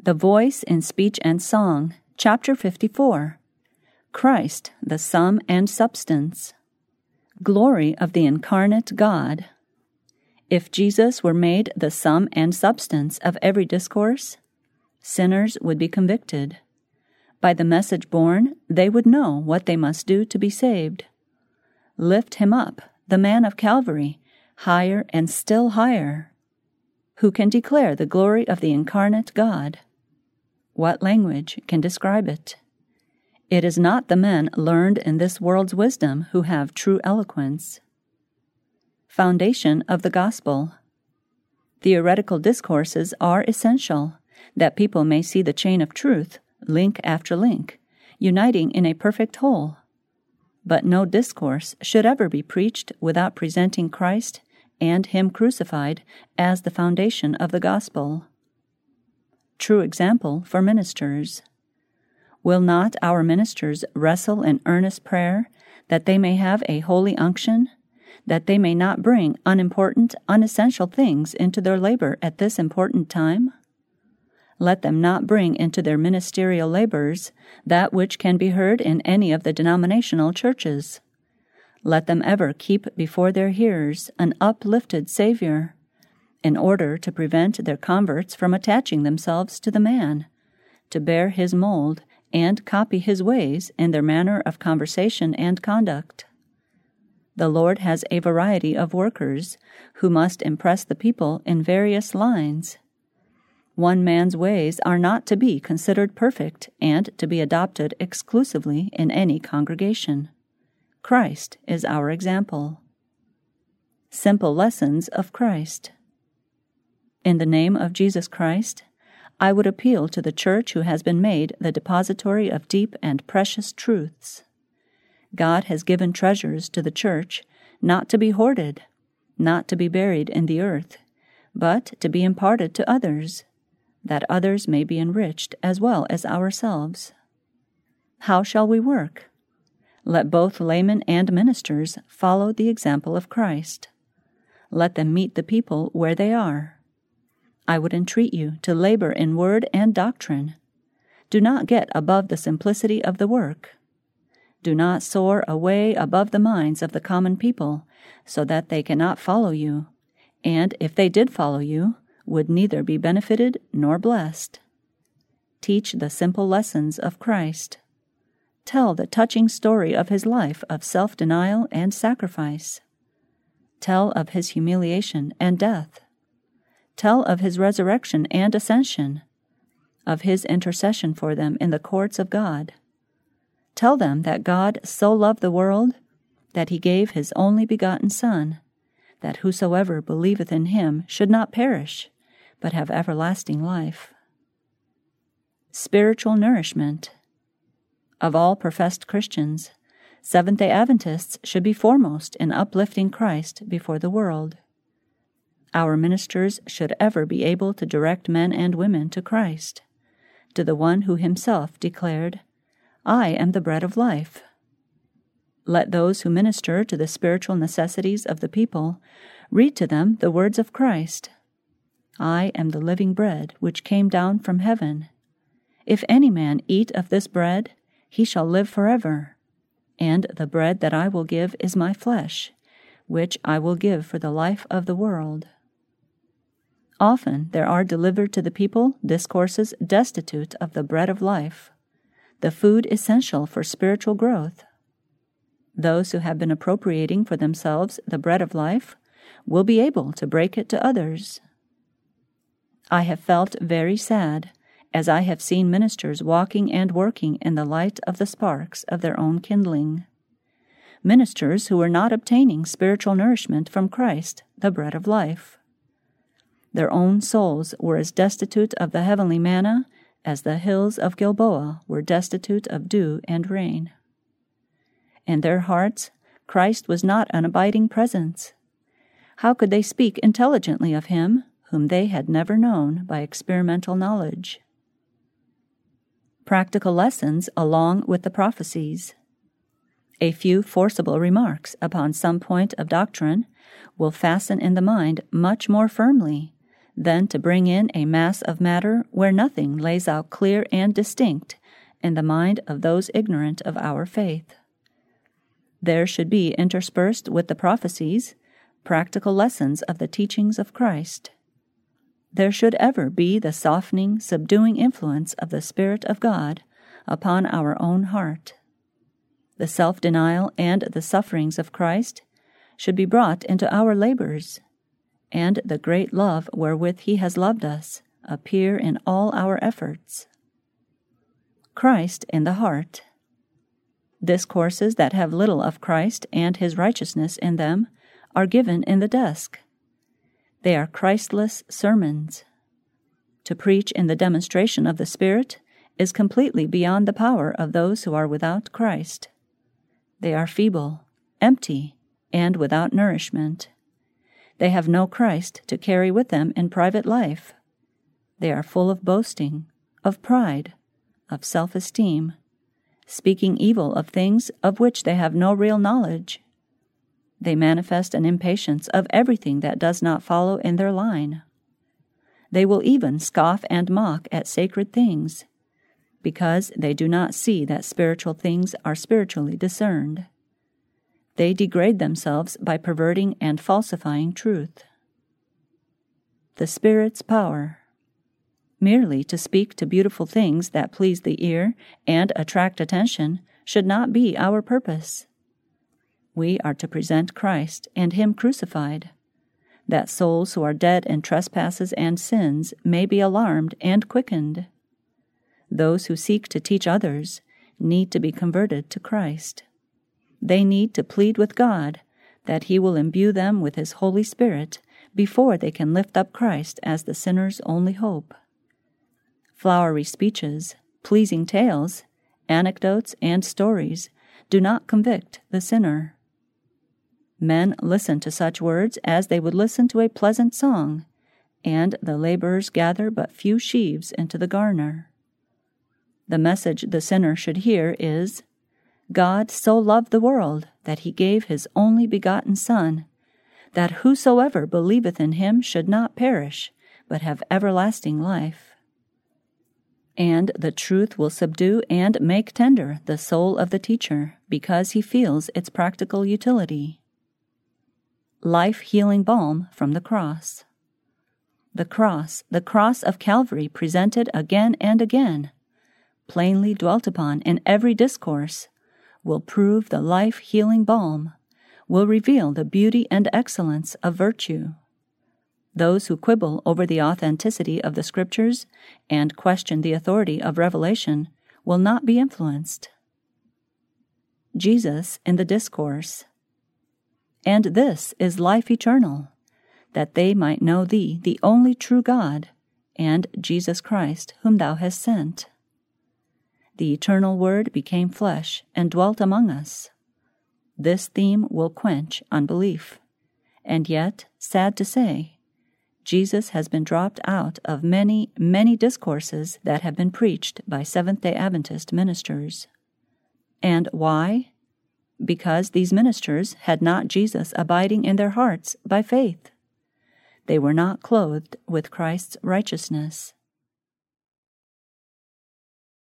The Voice in Speech and Song, Chapter 54. Christ, the Sum and Substance. Glory of the Incarnate God. If Jesus were made the sum and substance of every discourse, sinners would be convicted. By the message borne, they would know what they must do to be saved. Lift him up, the man of Calvary, higher and still higher. Who can declare the glory of the incarnate God? What language can describe it? It is not the men learned in this world's wisdom who have true eloquence. Foundation of the Gospel. Theoretical discourses are essential, that people may see the chain of truth, link after link, uniting in a perfect whole. But no discourse should ever be preached without presenting Christ and Him crucified as the foundation of the Gospel. True example for ministers. Will not our ministers wrestle in earnest prayer that they may have a holy unction, that they may not bring unimportant, unessential things into their labor at this important time? Let them not bring into their ministerial labors that which can be heard in any of the denominational churches. Let them ever keep before their hearers an uplifted Savior, in order to prevent their converts from attaching themselves to the man, to bear his mold and copy his ways in their manner of conversation and conduct. The Lord has a variety of workers who must impress the people in various lines. One man's ways are not to be considered perfect and to be adopted exclusively in any congregation. Christ is our example. Simple lessons of Christ. In the name of Jesus Christ, I would appeal to the Church who has been made the depository of deep and precious truths. God has given treasures to the Church not to be hoarded, not to be buried in the earth, but to be imparted to others, that others may be enriched as well as ourselves. How shall we work? Let both laymen and ministers follow the example of Christ. Let them meet the people where they are. I would entreat you to labor in word and doctrine. Do not get above the simplicity of the work. Do not soar away above the minds of the common people, so that they cannot follow you, and if they did follow you, would neither be benefited nor blessed. Teach the simple lessons of Christ. Tell the touching story of his life of self-denial and sacrifice. Tell of his humiliation and death. Tell of his resurrection and ascension, of his intercession for them in the courts of God. Tell them that God so loved the world that he gave his only begotten Son, that whosoever believeth in him should not perish, but have everlasting life. Spiritual nourishment. Of all professed Christians, Seventh-day Adventists should be foremost in uplifting Christ before the world. Our ministers should ever be able to direct men and women to Christ, to the one who himself declared, "I am the bread of life." Let those who minister to the spiritual necessities of the people read to them the words of Christ, "I am the living bread which came down from heaven. If any man eat of this bread, he shall live forever. And the bread that I will give is my flesh, which I will give for the life of the world." Often there are delivered to the people discourses destitute of the bread of life, the food essential for spiritual growth. Those who have been appropriating for themselves the bread of life will be able to break it to others. I have felt very sad as I have seen ministers walking and working in the light of the sparks of their own kindling. Ministers who were not obtaining spiritual nourishment from Christ, the bread of life. Their own souls were as destitute of the heavenly manna as the hills of Gilboa were destitute of dew and rain. In their hearts, Christ was not an abiding presence. How could they speak intelligently of him, whom they had never known by experimental knowledge? Practical lessons along with the prophecies. A few forcible remarks upon some point of doctrine will fasten in the mind much more firmly than to bring in a mass of matter where nothing lays out clear and distinct in the mind of those ignorant of our faith. There should be interspersed with the prophecies practical lessons of the teachings of Christ. There should ever be the softening, subduing influence of the Spirit of God upon our own heart. The self-denial and the sufferings of Christ should be brought into our labors, and the great love wherewith He has loved us appear in all our efforts. Christ in the heart. Discourses that have little of Christ and His righteousness in them are given in the desk. They are Christless sermons. To preach in the demonstration of the Spirit is completely beyond the power of those who are without Christ. They are feeble, empty, and without nourishment. They have no Christ to carry with them in private life. They are full of boasting, of pride, of self-esteem, speaking evil of things of which they have no real knowledge. They manifest an impatience of everything that does not follow in their line. They will even scoff and mock at sacred things, because they do not see that spiritual things are spiritually discerned. They degrade themselves by perverting and falsifying truth. The Spirit's power. Merely to speak to beautiful things that please the ear and attract attention should not be our purpose. We are to present Christ and Him crucified, that souls who are dead in trespasses and sins may be alarmed and quickened. Those who seek to teach others need to be converted to Christ. They need to plead with God that He will imbue them with His Holy Spirit before they can lift up Christ as the sinner's only hope. Flowery speeches, pleasing tales, anecdotes, and stories do not convict the sinner. Men listen to such words as they would listen to a pleasant song, and the laborers gather but few sheaves into the garner. The message the sinner should hear is, God so loved the world that He gave His only begotten Son, that whosoever believeth in Him should not perish, but have everlasting life. And the truth will subdue and make tender the soul of the teacher, because he feels its practical utility. Life-healing balm from the cross. The cross of Calvary presented again and again, plainly dwelt upon in every discourse, will prove the life-healing balm, will reveal the beauty and excellence of virtue. Those who quibble over the authenticity of the Scriptures and question the authority of revelation will not be influenced. Jesus in the discourse. And this is life eternal, that they might know Thee, the only true God, and Jesus Christ, whom Thou hast sent. The eternal Word became flesh and dwelt among us. This theme will quench unbelief. And yet, sad to say, Jesus has been dropped out of many, many discourses that have been preached by Seventh-day Adventist ministers. And why? Because these ministers had not Jesus abiding in their hearts by faith. They were not clothed with Christ's righteousness.